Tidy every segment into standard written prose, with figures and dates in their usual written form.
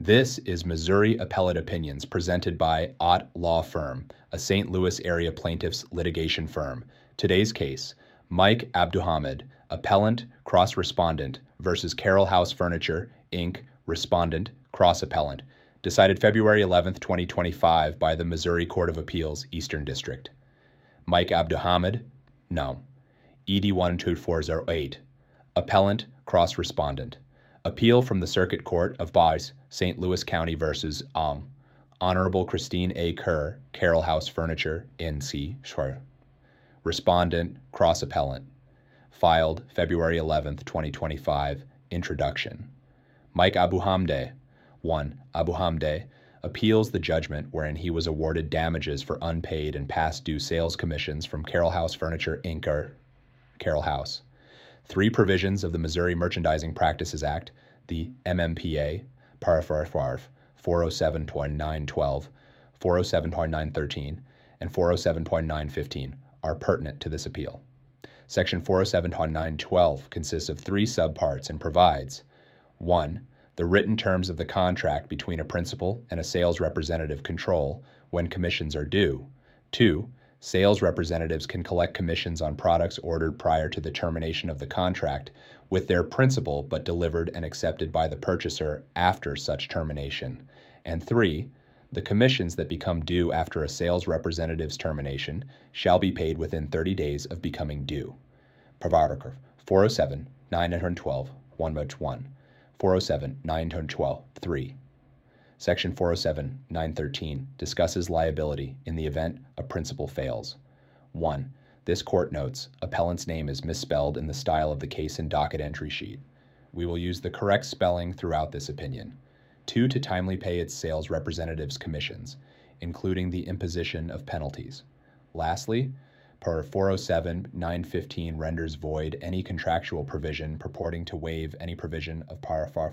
This is Missouri Appellate Opinions presented by Ott Law Firm, a St. Louis area plaintiffs litigation firm. Today's case, Mike Abduhamid, Appellant, Cross-Respondent versus Carroll House Furniture, Inc., Respondent, Cross-Appellant, decided February 11, 2025 by the Missouri Court of Appeals, Eastern District. Mike Abduhamid, no. ED 12408, Appellant, Cross-Respondent. Appeal from the Circuit Court of Bice, St. Louis County versus Honorable Christine A. Kerr, Carroll House Furniture, N.C. Schwer. Respondent, Cross Appellant. Filed February 11, 2025. Introduction. Mike Abduhamid, 1. Abduhamid appeals the judgment wherein he was awarded damages for unpaid and past due sales commissions from Carroll House Furniture, Inc. or Carroll House. 3 provisions of the Missouri Merchandising Practices Act, the MMPA, paragraph 407.912, 407.913, and 407.915 are pertinent to this appeal. Section 407.912 consists of 3 subparts and provides 1. The written terms of the contract between a principal and a sales representative control when commissions are due. 2. Sales representatives can collect commissions on products ordered prior to the termination of the contract with their principal but delivered and accepted by the purchaser after such termination. And 3. The commissions that become due after a sales representative's termination shall be paid within 30 days of becoming due. Paragraph 407.912, 1.1, 407.912, 3. Section 407.913 discusses liability in the event a principal fails. 1. This court notes appellant's name is misspelled in the style of the case and docket entry sheet. We will use the correct spelling throughout this opinion. 2. To timely pay its sales representatives' commissions, including the imposition of penalties. Lastly, per 407.915 renders void any contractual provision purporting to waive any provision of paragraph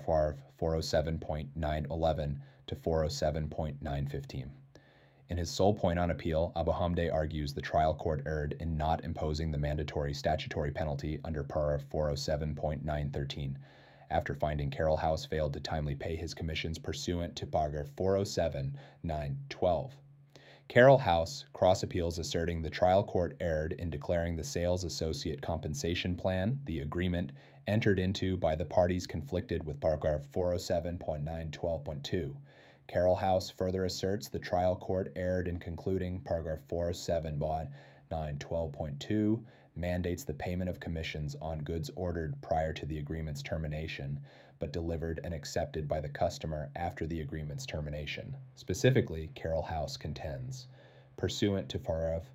407.911 to 407.915. In his sole point on appeal, Abduhamid argues the trial court erred in not imposing the mandatory statutory penalty under paragraph 407.913 after finding Carroll House failed to timely pay his commissions pursuant to paragraph 407.912. Carroll House cross-appeals asserting the trial court erred in declaring the sales associate compensation plan, the agreement entered into by the parties conflicted with paragraph 407.912.2. Carroll House further asserts the trial court erred in concluding paragraph 407.912.2 mandates the payment of commissions on goods ordered prior to the agreement's termination, but delivered and accepted by the customer after the agreement's termination. Specifically, Carroll House contends, pursuant to paragraph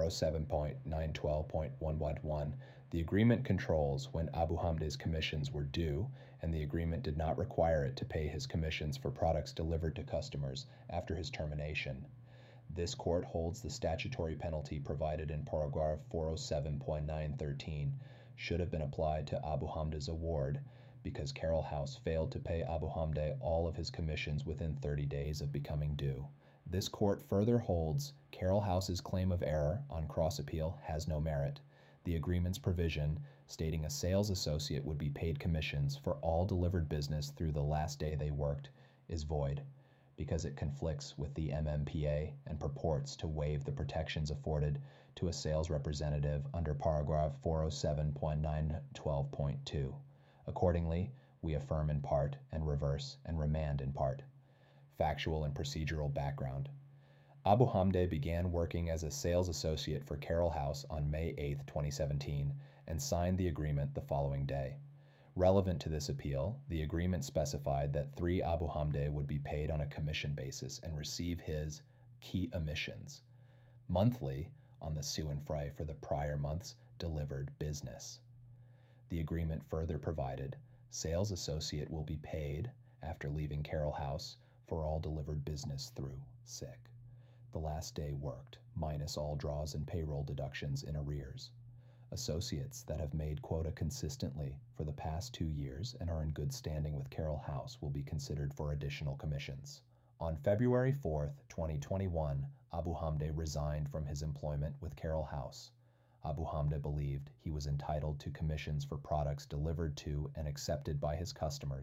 407.912.111, the agreement controls when Abduhamid's commissions were due, and the agreement did not require it to pay his commissions for products delivered to customers after his termination. This court holds the statutory penalty provided in paragraph 407.913 should have been applied to Abduhamid's award because Carroll House failed to pay Abduhamid all of his commissions within 30 days of becoming due. This court further holds Carroll House's claim of error on cross-appeal has no merit. The agreement's provision stating a sales associate would be paid commissions for all delivered business through the last day they worked is void because it conflicts with the MMPA and purports to waive the protections afforded to a sales representative under paragraph 407.912.2. Accordingly, we affirm in part and reverse and remand in part. Factual and procedural background. Abduhamid began working as a sales associate for Carroll House on May 8, 2017, and signed the agreement the following day. Relevant to this appeal, the agreement specified that 3 Abduhamid would be paid on a commission basis and receive his key emissions monthly on the sue and fray for the prior month's delivered business. The agreement further provided sales associate will be paid after leaving Carroll House for all delivered business through sick. The last day worked, minus all draws and payroll deductions in arrears. Associates that have made quota consistently for the past 2 years and are in good standing with Carroll House will be considered for additional commissions. On February 4, 2021, Abduhamid resigned from his employment with Carroll House. Abduhamid believed he was entitled to commissions for products delivered to and accepted by his customers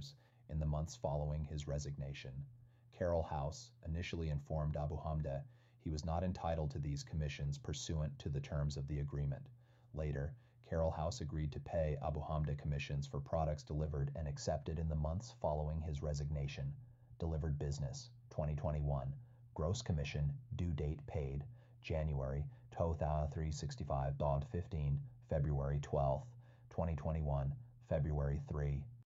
in the months following his resignation. Carroll House initially informed Abu Hamda he was not entitled to these commissions pursuant to the terms of the agreement. Later, Carroll House agreed to pay Abu Hamda commissions for products delivered and accepted in the months following his resignation. Delivered business, 2021. Gross commission, due date paid, January 2365.15, February 12th, 2021, February 3.